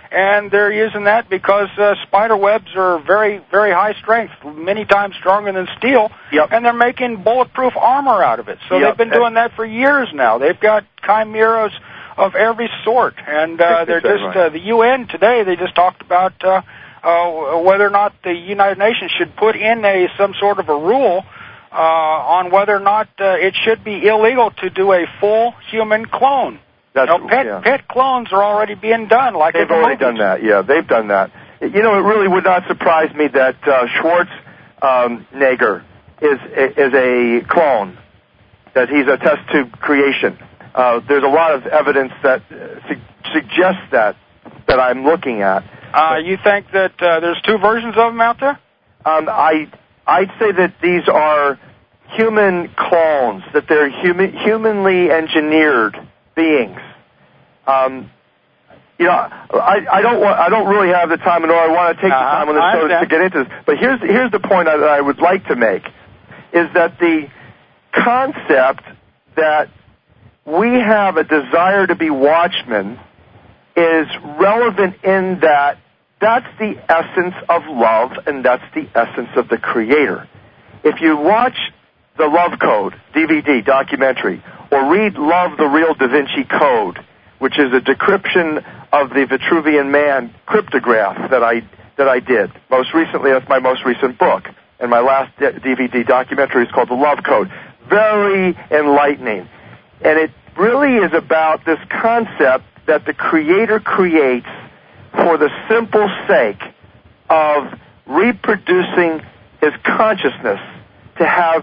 and they're using that because uh, spider webs are very, very high strength, many times stronger than steel, yep. and they're making bulletproof armor out of it. So yep. they've been doing that for years now. They've got chimeras of every sort, and uh, they're just right. uh, the U N today. They just talked about uh, uh, whether or not the United Nations should put in a some sort of a rule uh, on whether or not uh, it should be illegal to do a full human clone. That's, you know, pet yeah. pet clones are already being done. Like they've already movies. done that. Yeah, they've done that. You know, it really would not surprise me that uh, Schwarzenegger is is a clone, that he's a test tube creation. Uh, there's a lot of evidence that uh, su- suggests that that I'm looking at. Uh, you think that uh, there's two versions of them out there? Um, I I'd say that these are human clones, that they're human, humanly engineered beings. Um, you know, I, I don't want, I don't really have the time, nor I want to take uh-huh. the time on the show to, to get into this. But here's here's the point that I would like to make, is that the concept that we have a desire to be watchmen is relevant in that that's the essence of love, and that's the essence of the Creator. If you watch the Love Code D V D documentary, or read Love, the Real Da Vinci Code, which is a decryption of the Vitruvian Man cryptograph that I that I did most recently. That's my most recent book, and my last D V D documentary is called The Love Code. Very enlightening, and it really is about this concept that the Creator creates for the simple sake of reproducing His consciousness to have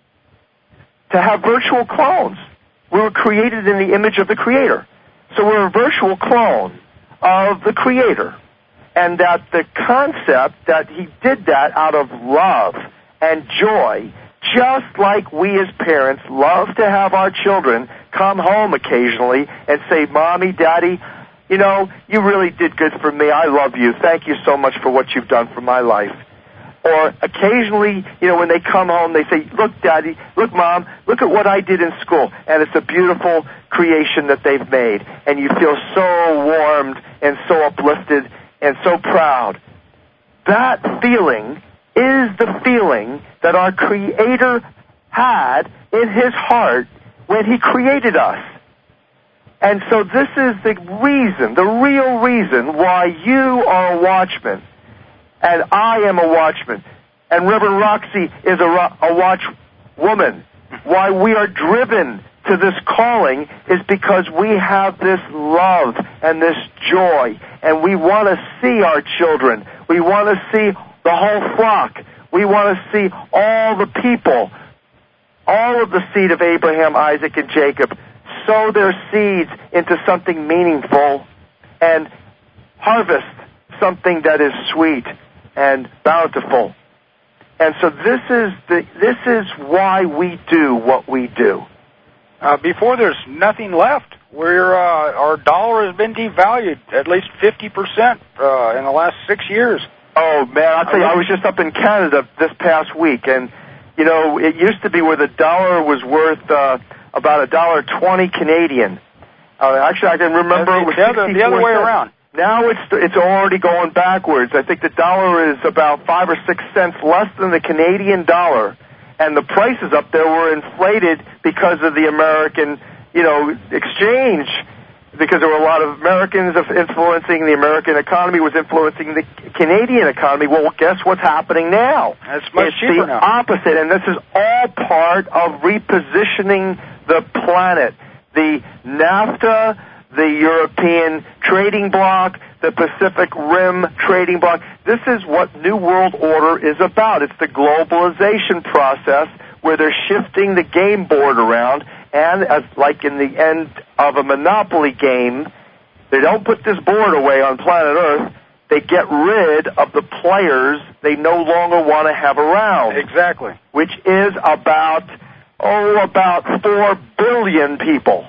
to have virtual clones. We were created in the image of the Creator. So we're a virtual clone of the Creator. And that the concept that He did that out of love and joy, just like we as parents love to have our children come home occasionally and say, Mommy, Daddy, you know, you really did good for me. I love you. Thank you so much for what you've done for my life. Or occasionally, you know, when they come home, they say, look, Daddy, look, Mom, look at what I did in school. And it's a beautiful creation that they've made. And you feel so warmed and so uplifted and so proud. That feeling is the feeling that our Creator had in His heart when He created us. And so this is the reason, the real reason why you are a watchman. And I am a watchman. And Reverend Roxy is a, a watch woman. Why we are driven to this calling is because we have this love and this joy. And we want to see our children. We want to see the whole flock. We want to see all the people, all of the seed of Abraham, Isaac, and Jacob, sow their seeds into something meaningful and harvest something that is sweet and bountiful. And so this is the this is why we do what we do. Uh, before there's nothing left, we're uh, our dollar has been devalued at least fifty percent uh, in the last six years. Oh man, I'll tell you, I was just up in Canada this past week, and you know, it used to be where the dollar was worth uh, about a dollar twenty Canadian. Uh, actually, I can remember the, it was the other, the other way around. Now it's it's already going backwards. I think the dollar is about five or six cents less than the Canadian dollar, and the prices up there were inflated because of the American, you know, exchange. Because there were a lot of Americans influencing the American economy, was influencing the Canadian economy. Well, guess what's happening now? It's much it's cheaper the now. opposite, and this is all part of repositioning the planet. The NAFTA, the European trading bloc, the Pacific Rim trading bloc. This is what New World Order is about. It's the globalization process where they're shifting the game board around, and as like in the end of a Monopoly game, they don't put this board away on planet Earth. They get rid of the players they no longer want to have around. Exactly. Which is about, oh, about four billion people.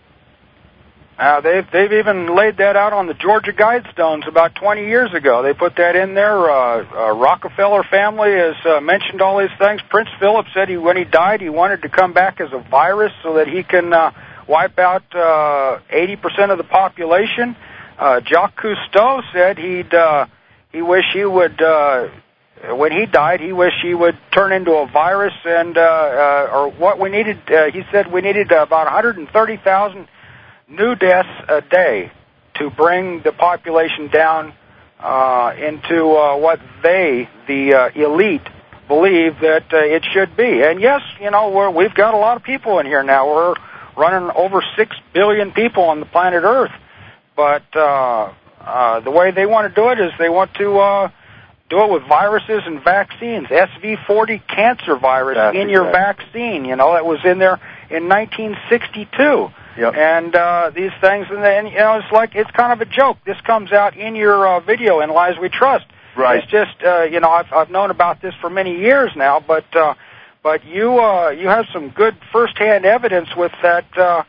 Uh, they've they've even laid that out on the Georgia Guidestones about twenty years ago. They put that in there. Uh, uh, Rockefeller family has uh, mentioned all these things. Prince Philip said he, when he died, he wanted to come back as a virus so that he can uh, wipe out uh, eighty percent of the population. uh, Jacques Cousteau said he'd uh, he wished he would. Uh, When he died, he wished he would turn into a virus, and uh, uh, or what we needed. Uh, he said we needed about one hundred thirty thousand new deaths a day to bring the population down uh, into uh, what they, the uh, elite, believe that uh, it should be. And yes, you know, we're, we've got a lot of people in here now. We're running over six billion people on the planet Earth, but uh, uh, the way they want to do it is they want to. Uh, Do it with viruses and vaccines. S V forty cancer virus That's in your exactly. vaccine. You know, that was in there in nineteen sixty-two. Yep. And uh, these things, and, and you know, it's like it's kind of a joke. This comes out in your uh, video in Lies We Trust. Right. It's just, uh, you know, I've I've known about this for many years now, but uh, but you uh, you have some good firsthand evidence with that. Uh,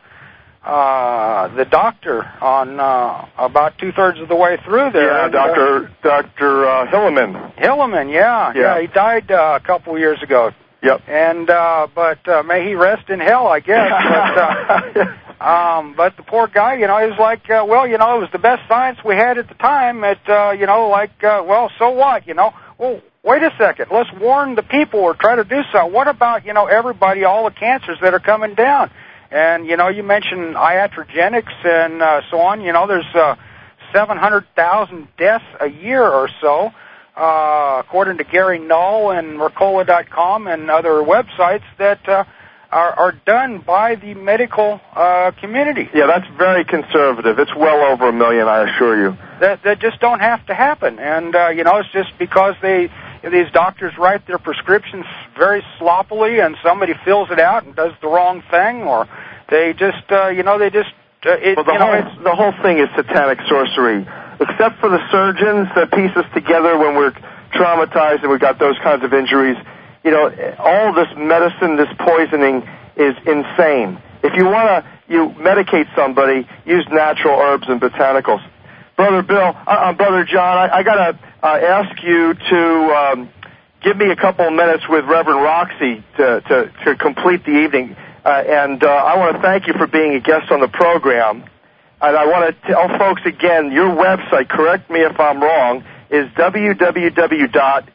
Uh, the doctor on uh, about two thirds of the way through there. Yeah, and, Doctor uh, Doctor Uh, Hilleman. Hilleman, yeah, yeah, yeah. he died uh, a couple of years ago. Yep. And uh, but uh, may he rest in hell, I guess. but, uh, um, but the poor guy, you know, he was like, uh, well, you know, it was the best science we had at the time. It, uh, you know, like, uh, well, so what, you know? Well, wait a second. Let's warn the people or try to do something. What about, you know, everybody, all the cancers that are coming down? And, you know, you mentioned iatrogenics and uh, so on. You know, there's uh, seven hundred thousand deaths a year or so, uh, according to Gary Null and Mercola dot com and other websites that uh, are, are done by the medical uh, community. Yeah, that's very conservative. It's well over a million, I assure you. That, that just don't have to happen. And, uh, you know, it's just because they... these doctors write their prescriptions very sloppily, and somebody fills it out and does the wrong thing, or they just, uh, you know, they just. Uh, it, well, the you whole know, the whole thing is satanic sorcery, except for the surgeons that piece us together when we're traumatized and we've got those kinds of injuries. You know, all this medicine, this poisoning is insane. If you want to, you medicate somebody, use natural herbs and botanicals. Brother Bill, uh, Brother John, I, I got to uh, ask you to um, give me a couple of minutes with Reverend Roxy to, to, to complete the evening. Uh, and uh, I want to thank you for being a guest on the program. And I want to tell folks again, your website, correct me if I'm wrong, is w w w dot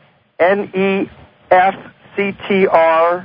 net c t r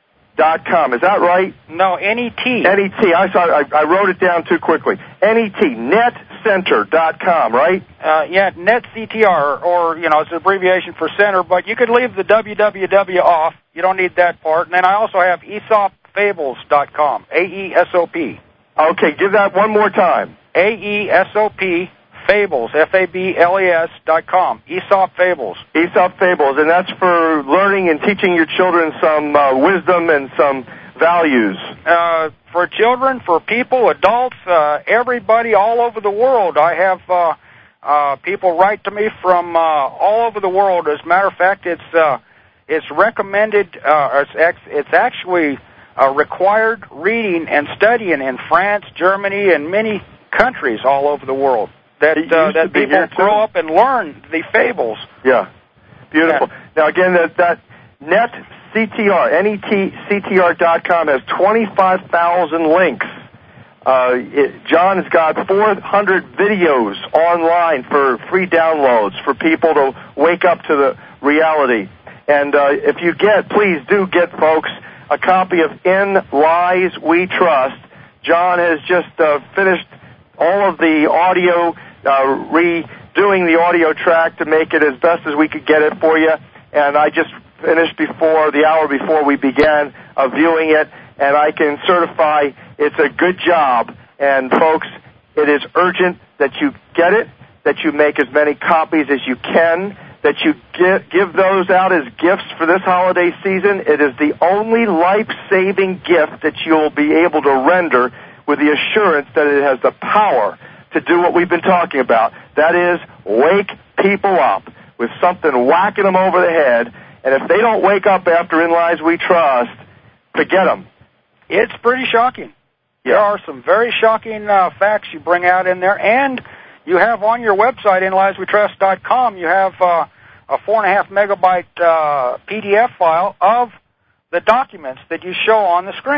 dot com. Is that right? No, N E T. N E T. I, saw, I, I wrote it down too quickly. N E T, net center dot com, right? Uh, yeah, NetCTR, or, you know, it's an abbreviation for center, but you could leave the W W W off. You don't need that part. And then I also have aesop fables dot com, A E S O P. Okay, give that one more time. A E S O P, Fables, F A B L E S dot com, Aesop Fables. Aesop Fables, and that's for learning and teaching your children some uh, wisdom and some values. Uh, for children, for people, adults, uh, everybody all over the world. I have uh, uh, people write to me from uh, all over the world. As a matter of fact, it's uh, it's recommended, uh, it's, ex- it's actually uh, required reading and studying in France, Germany, and many countries all over the world. That uh, that people grow up and learn the fables. Yeah, beautiful. Yeah. Now again, that that net C T R, N E T C T R dot com has twenty-five thousand links. Uh, it, John has got four hundred videos online for free downloads for people to wake up to the reality. And uh, if you get, please do get, folks, a copy of In Lies We Trust. John has just uh, finished all of the audio, uh, redoing the audio track to make it as best as we could get it for you. And I just finished before, the hour before we began uh, viewing it, and I can certify it's a good job. And folks, it is urgent that you get it, that you make as many copies as you can, that you give, give those out as gifts for this holiday season. It is the only life-saving gift that you'll be able to render with the assurance that it has the power to do what we've been talking about. That is, wake people up with something whacking them over the head. And if they don't wake up after In Lies We Trust, forget them. It's pretty shocking. Yeah. There are some very shocking uh, facts you bring out in there. And you have on your website, in lies we trust dot com, you have uh, a four and a half megabyte uh, P D F file of the documents that you show on the screen.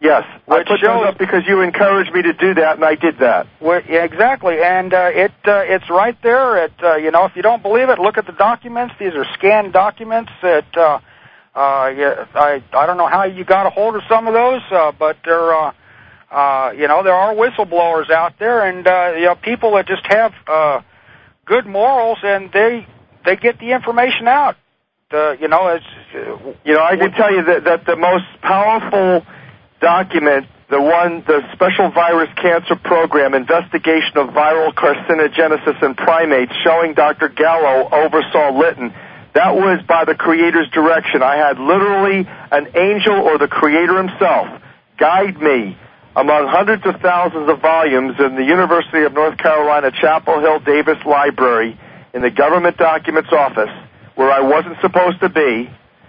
Yes, I Which put shows, those up because you encouraged me to do that, and I did that. Well, yeah, exactly, and uh, it uh, it's right there. It uh, you know, if you don't believe it, look at the documents. These are scanned documents. That uh, uh, yeah, I I don't know how you got a hold of some of those, uh, but they're uh, uh, you know, there are whistleblowers out there, and uh, you know, people that just have uh, good morals, and they they get the information out. Uh, you know, it's uh, you know, I can tell you that that the most powerful document, the one, the Special Virus Cancer Program, Investigation of Viral Carcinogenesis in Primates, showing Doctor Gallo oversaw Lytton, that was by the Creator's direction. I had literally an angel or the Creator himself guide me among hundreds of thousands of volumes in the University of North Carolina Chapel Hill Davis Library in the Government Documents Office, where I wasn't supposed to be.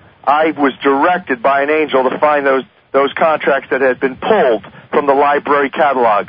I was directed by an angel to find those those contracts that had been pulled from the library catalogs.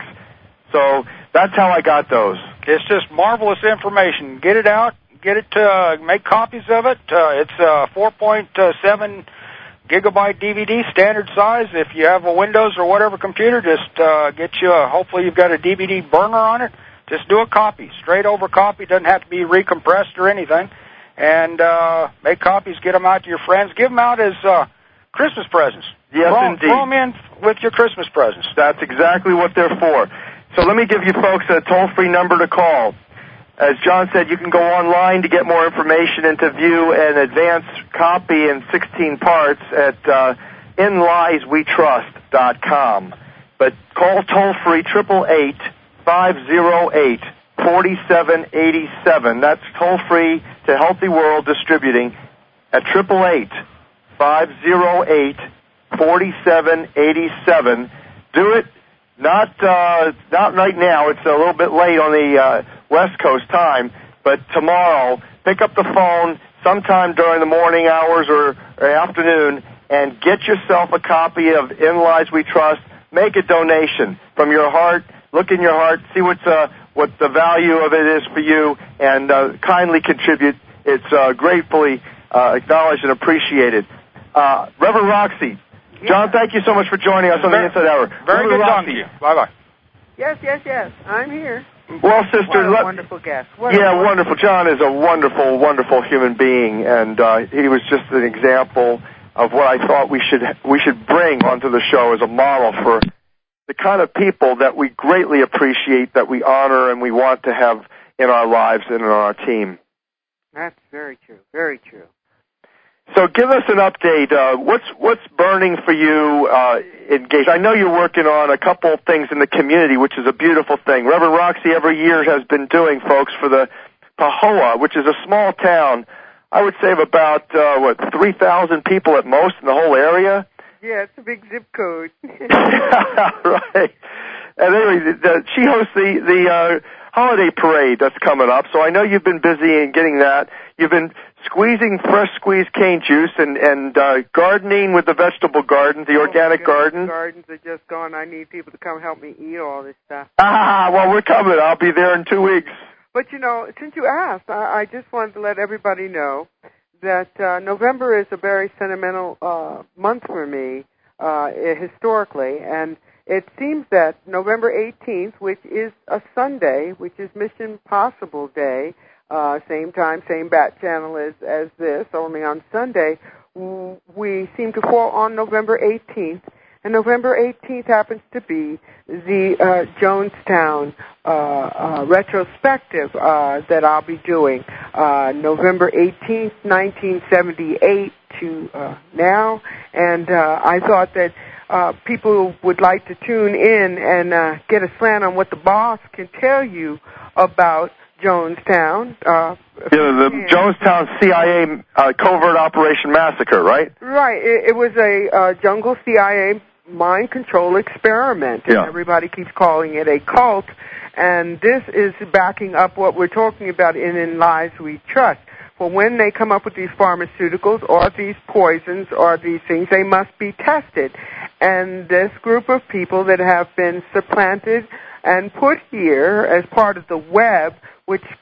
So that's how I got those. It's just marvelous information. Get it out. Get it. Uh, make copies of it. Uh, it's a four point seven gigabyte D V D, standard size. If you have a Windows or whatever computer, just uh, get you. A, hopefully, you've got a D V D burner on it. Just do a copy, straight over copy. Doesn't have to be recompressed or anything. And uh, make copies. Get them out to your friends. Give them out as uh, Christmas presents. Yes, throw, indeed. Throw them in with your Christmas presents. That's exactly what they're for. So let me give you folks a toll-free number to call. As John said, you can go online to get more information and to view an advance copy in sixteen parts at uh, in lies we trust dot com. But call toll-free, eight eight eight, five oh eight, four seven eight seven. That's toll-free to Healthy World Distributing at eight eight eight, five oh eight, four seven eight seven. Do it. Not uh, not right now. It's a little bit late on the uh, West Coast time, but tomorrow, pick up the phone sometime during the morning hours or, or afternoon and get yourself a copy of In Lies We Trust. Make a donation from your heart. Look in your heart. See what's uh, what the value of it is for you, and uh, kindly contribute. It's uh, gratefully uh, acknowledged and appreciated. Uh, Reverend Roxy. John, thank you so much for joining us on the Inside Hour. Very good talking to you. Bye-bye. Yes, yes, yes. I'm here. Well, sister, what a let, wonderful guest. What yeah, a wonderful. John is a wonderful, wonderful human being, and uh, he was just an example of what I thought we should we should bring onto the show as a model for the kind of people that we greatly appreciate, that we honor, and we want to have in our lives and in our team. That's very true. Very true. So give us an update. Uh, what's what's burning for you uh, in Gage? I know you're working on a couple of things in the community, which is a beautiful thing. Reverend Roxy every year has been doing, folks, for the Pahoa, which is a small town, I would say of about, uh, what, three thousand people at most in the whole area? Yeah, it's a big zip code. Right. And anyway, the, the, she hosts the, the uh, holiday parade that's coming up, so I know you've been busy in getting that. You've been squeezing fresh squeezed cane juice and, and uh, gardening with the vegetable gardens, the oh organic gardens. Gardens are just gone. I need people to come help me eat all this stuff. Ah, well, we're coming. I'll be there in two weeks. But, you know, since you asked, I, I just wanted to let everybody know that uh, November is a very sentimental uh, month for me uh, historically, and it seems that November eighteenth, which is a Sunday, which is Mission Possible Day, Uh, same time, same bat channel as, as this, only on Sunday, we seem to fall on November eighteenth, and November eighteenth happens to be the uh, Jonestown uh, uh, retrospective uh, that I'll be doing, uh, November eighteenth, nineteen seventy-eight to uh, now, and uh, I thought that uh, people would like to tune in and uh, get a slant on what the boss can tell you about Jonestown. Uh, yeah, the and, Jonestown C I A uh, covert operation massacre, right? Right. It, it was a uh, jungle C I A mind control experiment. And yeah. Everybody keeps calling it a cult, and this is backing up what we're talking about in In Lies We Trust. For when they come up with these pharmaceuticals or these poisons or these things, they must be tested. And this group of people that have been supplanted and put here as part of the web, which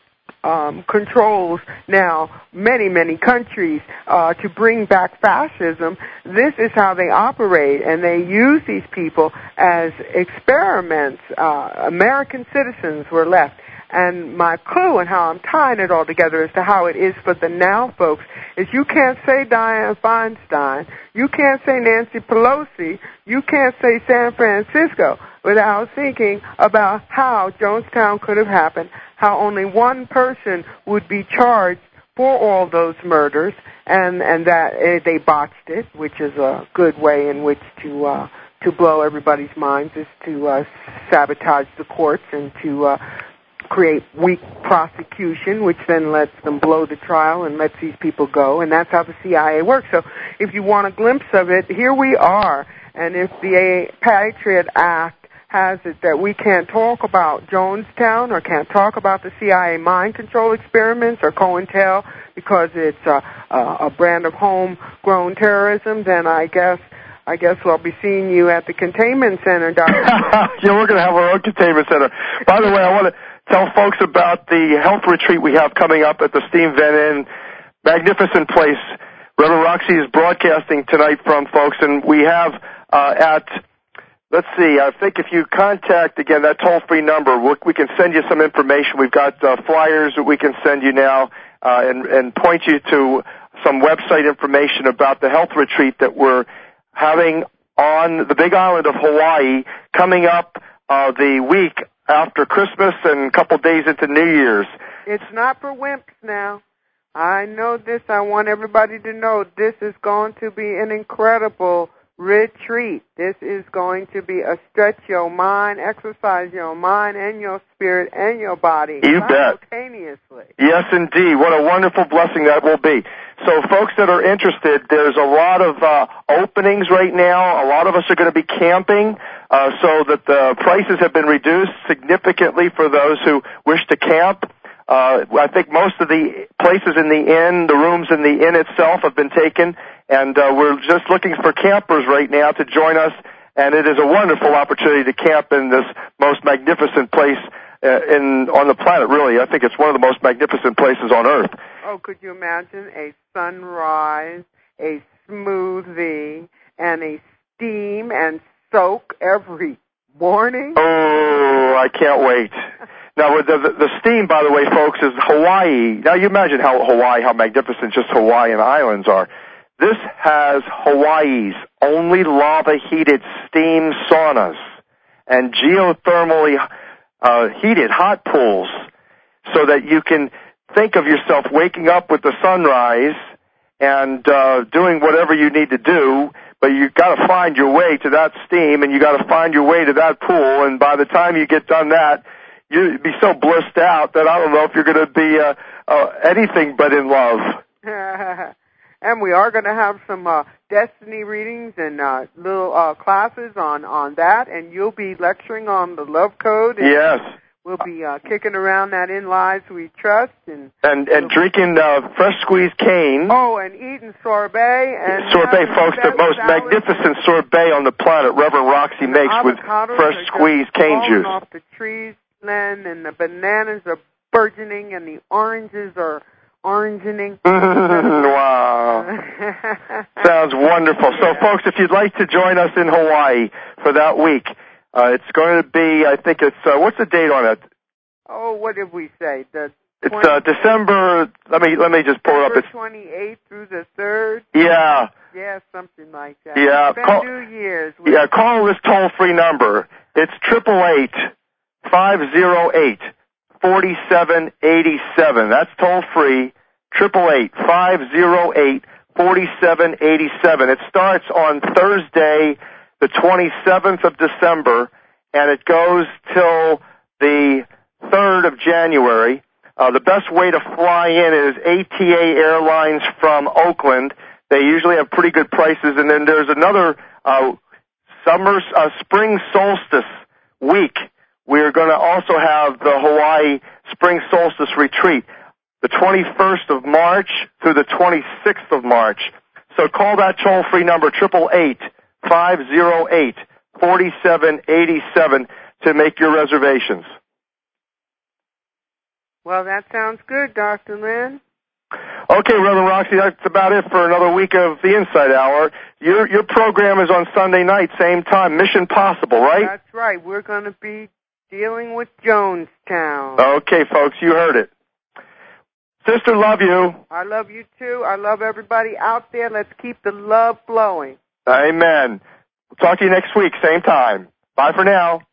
um, controls now many, many countries uh, to bring back fascism. This is how they operate, and they use these people as experiments. Uh, American citizens were left. And my clue and how I'm tying it all together as to how it is for the now folks is you can't say Dianne Feinstein, you can't say Nancy Pelosi, you can't say San Francisco without thinking about how Jonestown could have happened, how only one person would be charged for all those murders, and, and that uh, they botched it, which is a good way in which to uh, to blow everybody's minds, is to uh, sabotage the courts and to uh, create weak prosecution, which then lets them blow the trial and lets these people go, and that's how the C I A works. So if you want a glimpse of it, here we are, and if the Patriot Act has it that we can't talk about Jonestown or can't talk about the C I A mind control experiments or COINTEL because it's a, a, a brand of homegrown terrorism, then I guess I guess we'll be seeing you at the containment center, Doctor Yeah, we're going to have our own containment center. By the way, I want to tell folks about the health retreat we have coming up at the Steam Van Inn. Magnificent place. Reverend Roxy is broadcasting tonight from, folks, and we have uh, at, let's see, I think if you contact, again, that toll-free number, we, we can send you some information. We've got uh, flyers that we can send you now uh, and, and point you to some website information about the health retreat that we're having on the big island of Hawaii coming up uh, the week after Christmas and a couple days into New Year's. It's not for wimps now. I know this. I want everybody to know this is going to be an incredible retreat. This is going to be a stretch your mind, exercise your mind and your spirit and your body you simultaneously. Bet. Yes, indeed. What a wonderful blessing that will be. So folks that are interested, there's a lot of uh, openings right now. A lot of us are going to be camping, uh, so that the prices have been reduced significantly for those who wish to camp. Uh, I think most of the places in the inn, the rooms in the inn itself have been taken, and uh, we're just looking for campers right now to join us, and it is a wonderful opportunity to camp in this most magnificent place uh, in on the planet, really. I think it's one of the most magnificent places on Earth. Oh, could you imagine a sunrise, a smoothie, and a steam and soak every morning? Oh, I can't wait. Now, the, the, the steam, by the way, folks, is Hawaii. Now, you imagine how Hawaii, how magnificent just Hawaiian islands are. This has Hawaii's only lava-heated steam saunas and geothermally uh, heated hot pools so that you can think of yourself waking up with the sunrise and uh, doing whatever you need to do, but you've got to find your way to that steam and you've got to find your way to that pool, and by the time you get done that, you'd be so blissed out that I don't know if you're going to be uh, uh, anything but in love. And we are going to have some uh, destiny readings and uh, little uh, classes on, on that, and you'll be lecturing on the love code. And yes. We'll be uh, kicking around that In Lives We Trust. And and, and drinking uh, fresh squeezed cane. Oh, and eating sorbet. And sorbet, folks, the most magnificent sorbet on the planet Reverend Roxy makes with fresh squeezed cane juice. Off the trees, then, and the bananas are burgeoning, and the oranges are orangening. Wow. Sounds wonderful. So, Yeah. folks, if you'd like to join us in Hawaii for that week, uh, it's going to be, I think it's, uh, what's the date on it? Oh, what did we say? The It's uh, December, let me let me just pull it up. It's twenty-eighth through the third? Yeah. Yeah, something like that. Yeah. It's been Call, New Year's. Yeah, call this toll-free number. It's triple eight five zero eight forty seven eighty seven. That's toll-free. Triple eight five zero eight forty seven eighty seven. It starts on Thursday, the twenty-seventh of December, and it goes till the third of January. Uh, the best way to fly in is A T A Airlines from Oakland. They usually have pretty good prices, and then there's another uh, summer, uh, spring solstice week. We're going to also have the Hawaii Spring Solstice Retreat, the twenty-first of March through the twenty-sixth of March. So call that toll-free number, triple eight five zero eight forty seven eighty seven, to make your reservations. Well, that sounds good, Doctor Lynn. Okay, Reverend Roxy, that's about it for another week of the Insight Hour. Your your program is on Sunday night, same time, Mission Possible, right? That's right. We're going to be dealing with Jonestown. Okay, folks, you heard it. Sister, love you. I love you, too. I love everybody out there. Let's keep the love flowing. Amen. We'll talk to you next week, same time. Bye for now.